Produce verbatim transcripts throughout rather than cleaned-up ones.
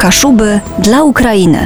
Kaszuby dla Ukrainy.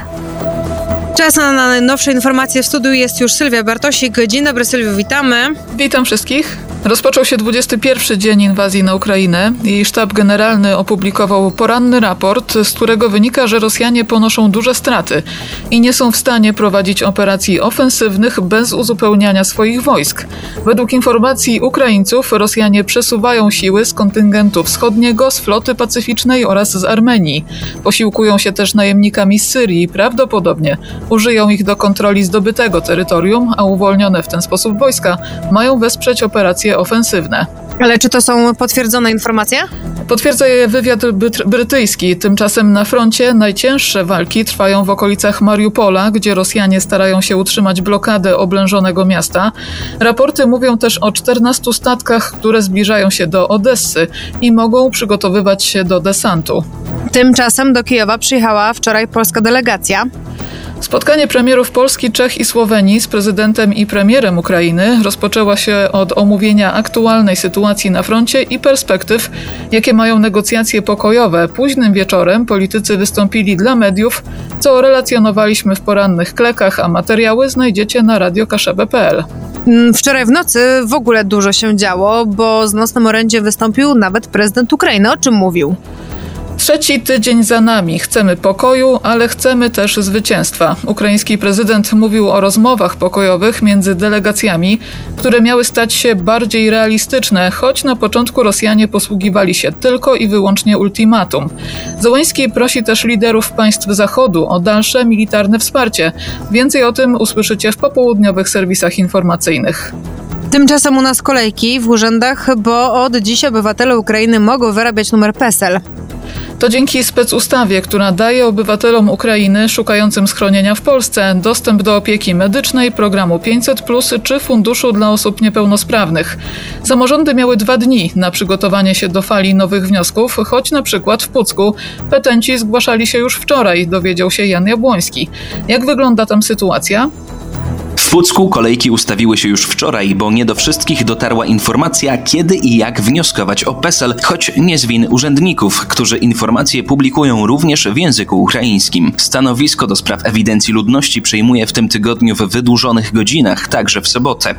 Czas na najnowsze informacje. W studiu jest już Sylwia Bartosik. Dzień dobry, Sylwio, witamy. Witam wszystkich. Rozpoczął się dwudziesty pierwszy dzień inwazji na Ukrainę. Jej sztab generalny opublikował poranny raport, z którego wynika, że Rosjanie ponoszą duże straty i nie są w stanie prowadzić operacji ofensywnych bez uzupełniania swoich wojsk. Według informacji Ukraińców Rosjanie przesuwają siły z kontyngentu wschodniego, z floty pacyficznej oraz z Armenii. Posiłkują się też najemnikami z Syrii i prawdopodobnie użyją ich do kontroli zdobytego terytorium, a uwolnione w ten sposób wojska mają wesprzeć operacje ofensywne. Ale czy to są potwierdzone informacje? Potwierdza je wywiad brytyjski. Tymczasem na froncie najcięższe walki trwają w okolicach Mariupola, gdzie Rosjanie starają się utrzymać blokadę oblężonego miasta. Raporty mówią też o czternastu statkach, które zbliżają się do Odessy i mogą przygotowywać się do desantu. Tymczasem do Kijowa przyjechała wczoraj polska delegacja. Spotkanie premierów Polski, Czech i Słowenii z prezydentem i premierem Ukrainy rozpoczęło się od omówienia aktualnej sytuacji na froncie i perspektyw, jakie mają negocjacje pokojowe. Późnym wieczorem politycy wystąpili dla mediów, co relacjonowaliśmy w porannych klekach, a materiały znajdziecie na radio kaszebę kropka pe el. Wczoraj w nocy w ogóle dużo się działo, bo z nocnym orędziem wystąpił nawet prezydent Ukrainy. O czym mówił? Trzeci tydzień za nami. Chcemy pokoju, ale chcemy też zwycięstwa. Ukraiński prezydent mówił o rozmowach pokojowych między delegacjami, które miały stać się bardziej realistyczne, choć na początku Rosjanie posługiwali się tylko i wyłącznie ultimatum. Zełenski prosi też liderów państw Zachodu o dalsze militarne wsparcie. Więcej o tym usłyszycie w popołudniowych serwisach informacyjnych. Tymczasem u nas kolejki w urzędach, bo od dziś obywatele Ukrainy mogą wyrabiać numer P E S E L. To dzięki specustawie, która daje obywatelom Ukrainy szukającym schronienia w Polsce dostęp do opieki medycznej, programu pięćset plus czy funduszu dla osób niepełnosprawnych. Samorządy miały dwa dni na przygotowanie się do fali nowych wniosków, choć na przykład w Pucku petenci zgłaszali się już wczoraj, dowiedział się Jan Jabłoński. Jak wygląda tam sytuacja? W Pucku kolejki ustawiły się już wczoraj, bo nie do wszystkich dotarła informacja, kiedy i jak wnioskować o P E S E L, choć nie z win urzędników, którzy informacje publikują również w języku ukraińskim. Stanowisko do spraw ewidencji ludności przejmuje w tym tygodniu w wydłużonych godzinach, także w sobotę.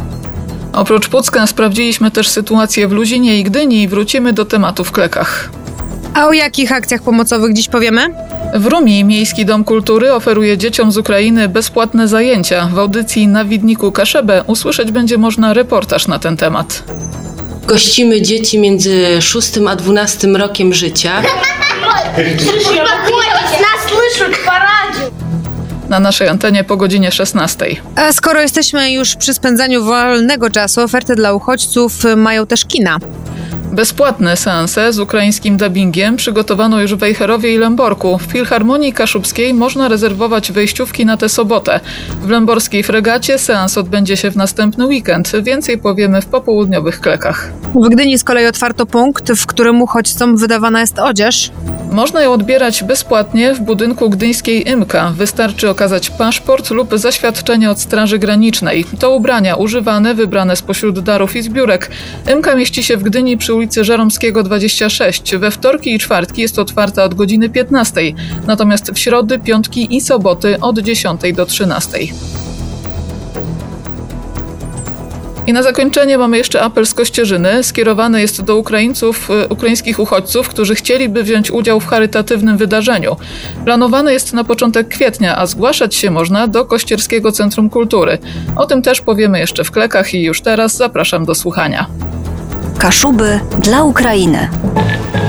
Oprócz Pucka sprawdziliśmy też sytuację w Luzinie i Gdyni i wrócimy do tematu w klekach. A o jakich akcjach pomocowych dziś powiemy? W Rumii Miejski Dom Kultury oferuje dzieciom z Ukrainy bezpłatne zajęcia. W audycji na Widniku Kaszebę usłyszeć będzie można reportaż na ten temat. Gościmy dzieci między szóstym a dwunastym rokiem życia. Na naszej antenie po godzinie szesnastej. A skoro jesteśmy już przy spędzaniu wolnego czasu, oferty dla uchodźców mają też kina. Bezpłatne seanse z ukraińskim dubbingiem przygotowano już w Wejherowie i Lęborku. W Filharmonii Kaszubskiej można rezerwować wejściówki na tę sobotę. W lęborskiej Fregacie seans odbędzie się w następny weekend. Więcej powiemy w popołudniowych klekach. W Gdyni z kolei otwarto punkt, w którym uchodźcom wydawana jest odzież. Można ją odbierać bezpłatnie w budynku gdyńskiej IMKA. Wystarczy okazać paszport lub zaświadczenie od Straży Granicznej. To ubrania używane, wybrane spośród darów i zbiórek. IMKA mieści się w Gdyni przy ulicy Żeromskiego dwadzieścia sześć. We wtorki i czwartki jest otwarta od godziny piętnastej, natomiast w środy, piątki i soboty od dziesiątej do trzynastej. I na zakończenie mamy jeszcze apel z Kościerzyny. Skierowany jest do Ukraińców, ukraińskich uchodźców, którzy chcieliby wziąć udział w charytatywnym wydarzeniu. Planowane jest na początek kwietnia, a zgłaszać się można do Kościerskiego Centrum Kultury. O tym też powiemy jeszcze w klekach i już teraz zapraszam do słuchania. Kaszuby dla Ukrainy.